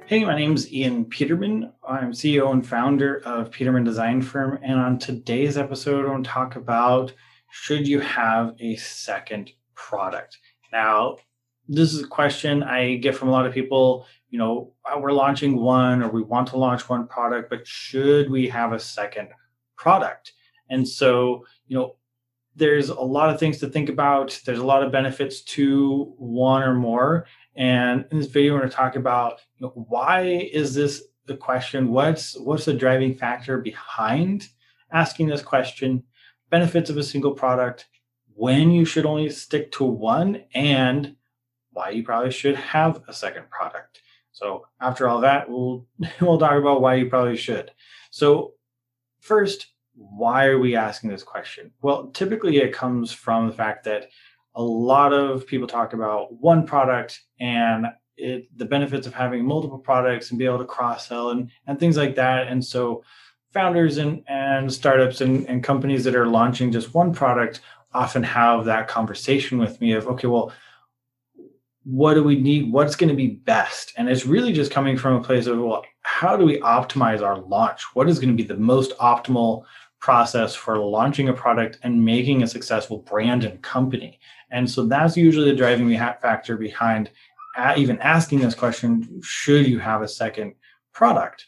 Hey, my name's Ian Peterman. I'm CEO and founder of Peterman Design Firm. And on today's episode, I want to talk about should you have a second product? Now, this is a question I get from a lot of people. We're launching one or we want to launch one product, but should we have a second product? And so, there's a lot of things to think about. There's a lot of benefits to one or more. And in this video, we're going to talk about why is this the question? What's the driving factor behind asking this question? Benefits of a single product, when you should only stick to one, and why you probably should have a second product. So after all that, we'll talk about why you probably should. So first, why are we asking this question? Well, typically it comes from the fact that a lot of people talk about one product and the benefits of having multiple products and be able to cross sell and things like that. And so founders and startups and companies that are launching just one product often have that conversation with me of, okay, well, what do we need? What's going to be best? And it's really just coming from a place of, well, how do we optimize our launch? What is going to be the most optimal process for launching a product and making a successful brand and company? And so that's usually the driving factor behind even asking this question, should you have a second product?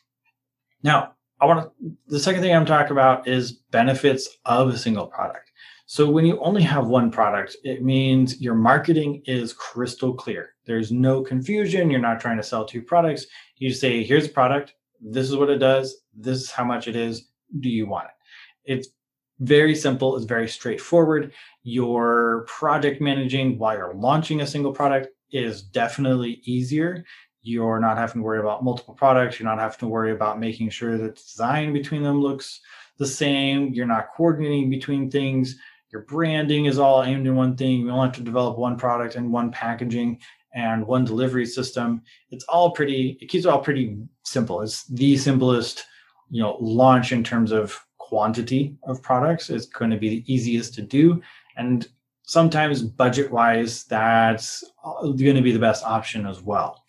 Now, the second thing I'm talking about is benefits of a single product. So when you only have one product, it means your marketing is crystal clear. There's no confusion. You're not trying to sell two products. You say, here's a product. This is what it does. This is how much it is. Do you want it? It's very simple. It's very straightforward. Your project managing while you're launching a single product is definitely easier. You're not having to worry about multiple products. You're not having to worry about making sure that the design between them looks the same. You're not coordinating between things. Your branding is all aimed in one thing. You don't have to develop one product and one packaging and one delivery system. It keeps it all pretty simple. It's the simplest, launch in terms of quantity of products. It's going to be the easiest to do. And sometimes budget-wise, that's going to be the best option as well.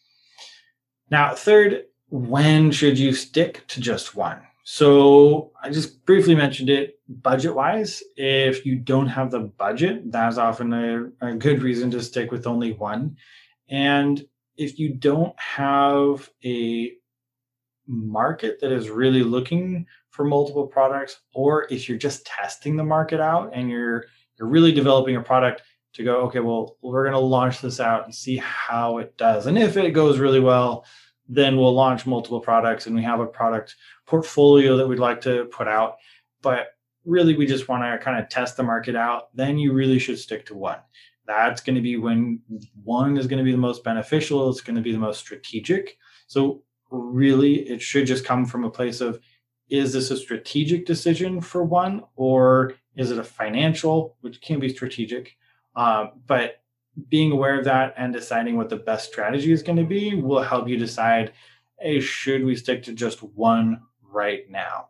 Now, third, when should you stick to just one? So I just briefly mentioned it. Budget-wise, if you don't have the budget, that's often a good reason to stick with only one. And if you don't have a market that is really looking for multiple products, or if you're just testing the market out and you're really developing a product to go, okay, well, we're going to launch this out and see how it does. And if it goes really well, then we'll launch multiple products and we have a product portfolio that we'd like to put out. But really, we just want to kind of test the market out. Then you really should stick to one. That's going to be when one is going to be the most beneficial. It's going to be the most strategic. So really, it should just come from a place of, is this a strategic decision for one, or is it a financial, which can be strategic? But being aware of that and deciding what the best strategy is going to be will help you decide, hey, should we stick to just one right now?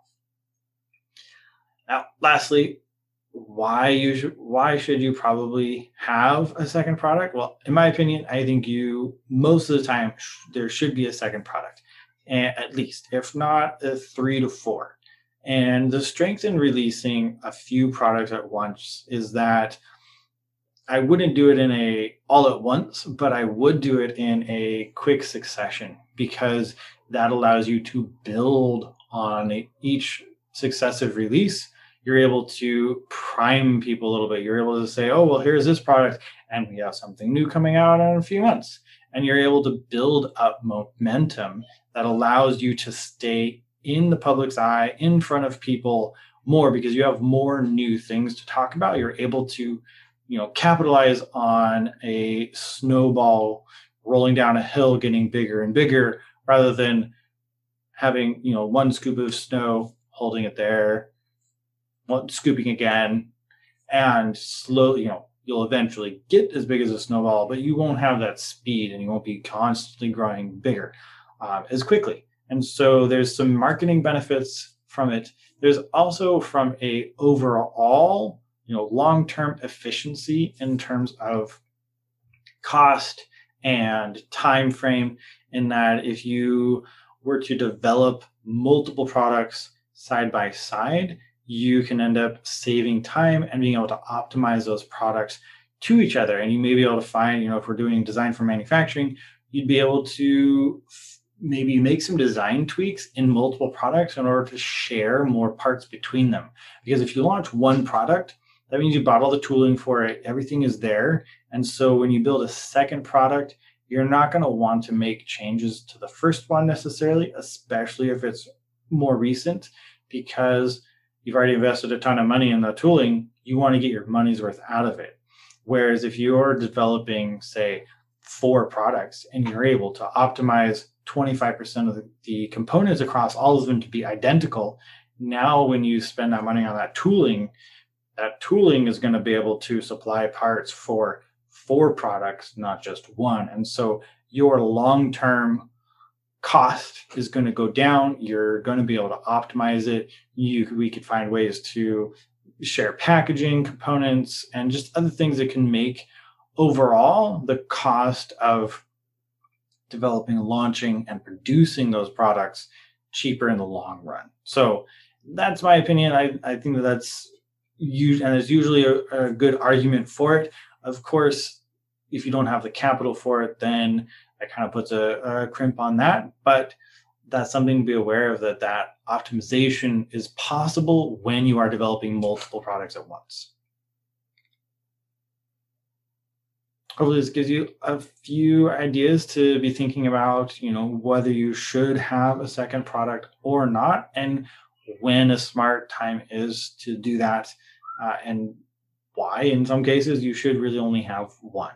Now, lastly, why should you probably have a second product? Well, in my opinion, I think most of the time there should be a second product, at least, if not 3 to 4. And the strength in releasing a few products at once is that I wouldn't do it all at once, but I would do it in a quick succession, because that allows you to build on each successive release. You're able to prime people a little bit. You're able to say, oh, well, here's this product, and we have something new coming out in a few months. And you're able to build up momentum that allows you to stay in the public's eye, in front of people more, because you have more new things to talk about. You're able to capitalize on a snowball rolling down a hill, getting bigger and bigger, rather than having, one scoop of snow, holding it there, scooping again, and slowly, you'll eventually get as big as a snowball, but you won't have that speed and you won't be constantly growing bigger as quickly. And so there's some marketing benefits from it. There's also from a overall long-term efficiency in terms of cost and time frame, in that if you were to develop multiple products side by side, you can end up saving time and being able to optimize those products to each other. And you may be able to find, if we're doing design for manufacturing, you'd be able to maybe make some design tweaks in multiple products in order to share more parts between them. Because if you launch one product, that means you bought all the tooling for it, everything is there. And so when you build a second product, you're not going to want to make changes to the first one necessarily, especially if it's more recent, because you've already invested a ton of money in the tooling. You want to get your money's worth out of it. Whereas if you're developing, say, 4 products and you're able to optimize 25% of the components across all of them to be identical, now when you spend that money on that tooling is going to be able to supply parts for 4 products, not just one. And so your long-term cost is going to go down. You're going to be able to optimize it. We could find ways to share packaging components and just other things that can make overall the cost of developing, launching, and producing those products cheaper in the long run. So that's my opinion. I think that's and there's usually a good argument for it. Of course, if you don't have the capital for it, then that kind of puts a crimp on that. But that's something to be aware of, that optimization is possible when you are developing multiple products at once. Hopefully this gives you a few ideas to be thinking about, whether you should have a second product or not, and when a smart time is to do that, and why in some cases you should really only have one.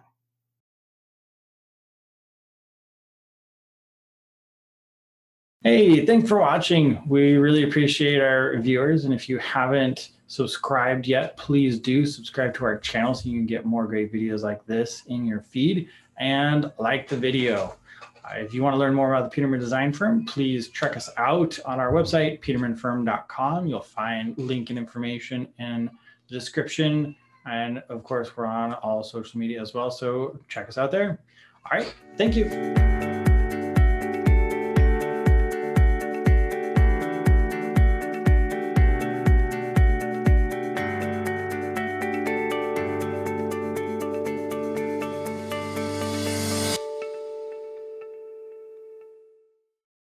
Hey, thanks for watching. We really appreciate our viewers. And if you haven't subscribed yet, please do subscribe to our channel so you can get more great videos like this in your feed, and like the video. If you want to learn more about the Peterman Design Firm, please check us out on our website, petermanfirm.com. You'll find link and information in the description. And of course, we're on all social media as well. So check us out there. All right. Thank you.